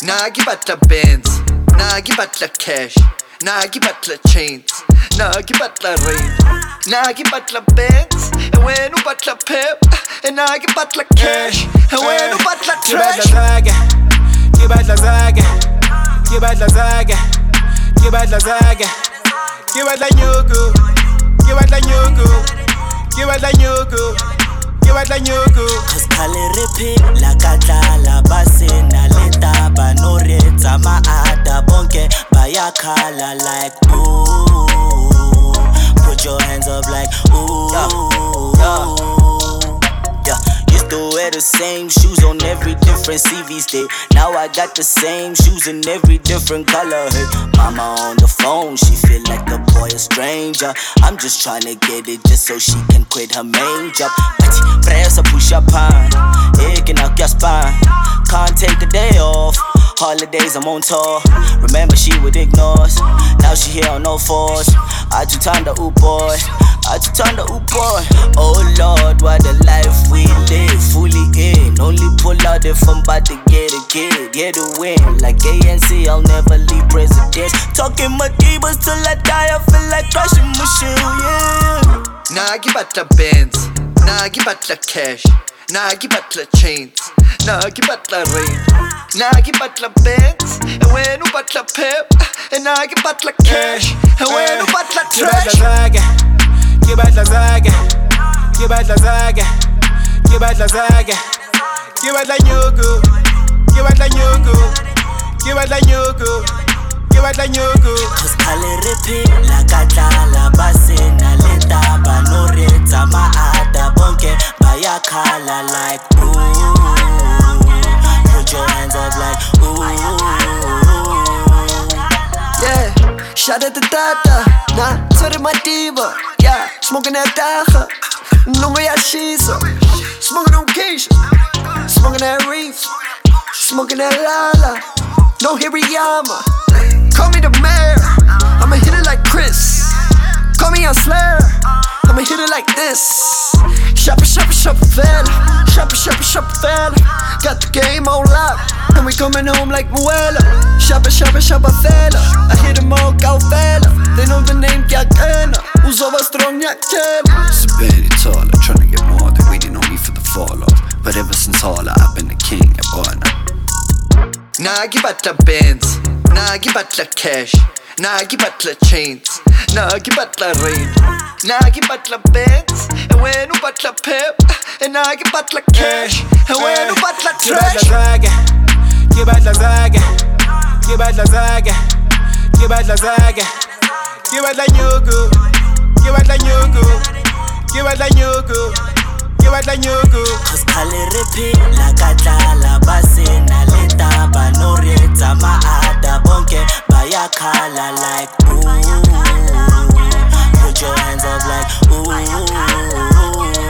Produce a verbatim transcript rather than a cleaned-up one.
Nagi batla Benz, Nagi batla cash, Nagi batla chains, Nagi batla rain, Nagi batla Benz, and when you batla pep, and Nagi batla cash, and when you batla trash. Give back la zaga, give back la zaga, give back la zaga, give back la nyuku, give back la nyuku, give back la nyuku, give back la nyuku. Cause kale repeat la katala basina leta banoreta maada bonke bayakala like ooh. Put your hands up like ooh. Yeah, yeah. Used to wear the same shoes on every different C V state. Now I got the same shoes in every different color. Hey, mama on the phone, she feel like a boy a stranger. I'm just tryna get it just so she can quit her main job. Press a push up on, it can knock your spine. Can't take the day off. Holidays I'm on tour. Remember she would ignore us. Now she here on all fours. I just turned the oop boy. I just turned the oop boy. Oh Lord, what a life we live. Fully in. Only pull out if I'm about to get a kid. Yeah, to win. Like A N C, I'll never leave presidents. Talking my divas till I die. I feel like crashing my shoe, yeah. Nagi batla Benz, Nagi batla cash, Nagi batla chains, Nagi batla rain, Nagi batla Benz, and when you batla pep, and Nagi batla cash, and when you batla trash. Give back la zaga, give back la zaga, give back la zaga, give back la nyuku, give back la nyuku, give back la nyuku, give back la nyuku. Cause kale repeat la katala basina leta banoreta maada bonke bayakala like ooh. Put your hands up like ooh. Yeah, shout out to Tata, nah, sorry my diva. Yeah, smoking that dacha, no me yashiza. Smoking on Keisha, smoking that reef, smoking that Lala. No Hiriyama, call me the mayor. I'ma hit it like Chris. Call me on Slayer, I'ma hit it like this. Shopper, shopper, shopper, fella. Shopper, shopper, shopper, fella. Got the game on lock, and we coming home like Muela. Shopper, shopper, shopper, fella. I hit them all, go fella. They know the name, Yakena. Who's over strong, Yakena. Severely taller, trying to get more. They waiting on me for the fall off. But ever since all I've been the king, yeah, boy, now. Nagi batla Benz, Nagi batla cash, Nagi batla chains, Nagi batla rain, Nagi batla Benz, and when you batla pep, and Nagi batla cash, and when you batla trash. Give back la zaga, give back la zaga, give back la zaga, give back la nyuku, give back la nyuku, give back la nyuku. Cause kale repeat la katala basina leta banoreta maada bonke bayakala like ooh. Put your hands up like ooh.